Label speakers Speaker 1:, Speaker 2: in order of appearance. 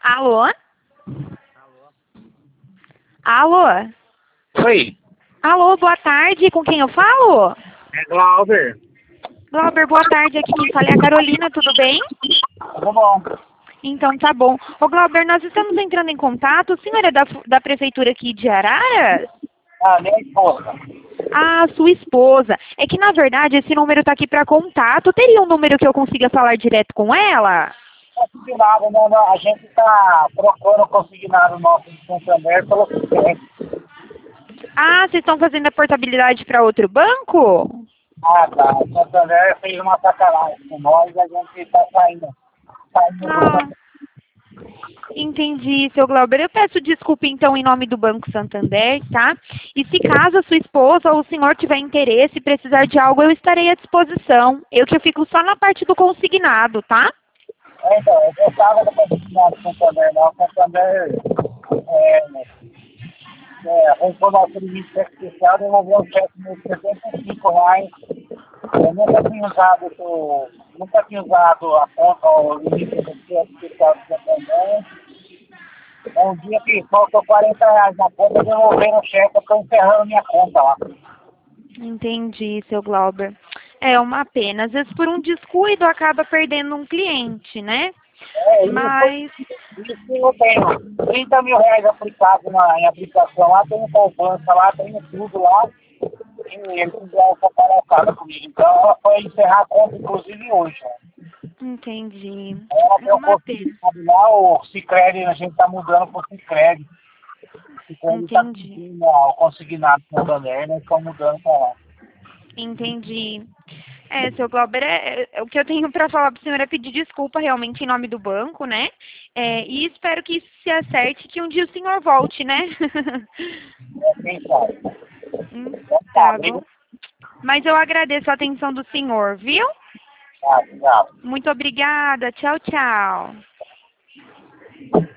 Speaker 1: Alô? Alô?
Speaker 2: Oi,
Speaker 1: Alô, boa tarde. Com quem eu falo?
Speaker 2: é Glauber.
Speaker 1: Glauber, boa tarde. Aqui quem fala é a Carolina, tudo bem?
Speaker 2: Tudo bom?
Speaker 1: Então tá bom. Ô Glauber, nós estamos entrando em contato. O senhor é da prefeitura aqui de Araras?
Speaker 2: Ah, minha esposa.
Speaker 1: Ah, sua esposa. É que na verdade esse número tá aqui para contato. Teria um número que eu consiga falar direto com ela?
Speaker 2: Consignado, né? A gente está trocando o consignado nosso de Santander pelo Cicred.
Speaker 1: Ah, vocês estão fazendo a portabilidade para outro banco?
Speaker 2: Ah, tá. O Santander fez uma sacanagem com nós e a gente está saindo do
Speaker 1: Ah,
Speaker 2: Santander.
Speaker 1: entendi, seu Glauber. Eu peço desculpa, então, em nome do Banco Santander, tá? E se caso a sua esposa ou o senhor tiver interesse e precisar de algo, eu estarei à disposição. Eu fico só na parte do consignado, tá?
Speaker 2: Então, eu gostava do consignado do Santander, não. O Santander arrancou nosso limite especial e devolveu um cheque de R$ 65. Eu nunca tinha usado a conta, o limite especial do Santander. Um dia que faltou R$ 40 na conta, devolveram o cheque, eu estou encerrando minha conta lá.
Speaker 1: Entendi, seu Glauber. É uma pena. Às vezes, por um descuido, acaba perdendo um cliente, né? Mas,
Speaker 2: Isso eu tenho R$ 30.000 aplicados em aplicação lá, tenho poupança lá, tenho tudo lá. E eles fizeram essa palhaçada comigo. Então ela foi encerrar a conta, inclusive hoje. Né?
Speaker 1: entendi.
Speaker 2: Ela
Speaker 1: É
Speaker 2: tem o
Speaker 1: uma pena.
Speaker 2: consignado lá, o Cicred, a gente está mudando para o Cicred. O Cicred está
Speaker 1: Entendi.
Speaker 2: pedindo o consignado com o Santander, nós estamos mudando para lá.
Speaker 1: Entendi. É, seu Glauber, o que eu tenho para falar para o senhor é pedir desculpa realmente em nome do banco, né? E espero que isso se acerte, que um dia o senhor volte, né?
Speaker 2: Quem sabe? Então tá,
Speaker 1: Tá bom.
Speaker 2: amigo.
Speaker 1: Mas eu agradeço a atenção do senhor, viu?
Speaker 2: Tá, tchau.
Speaker 1: Muito obrigada. Tchau, tchau.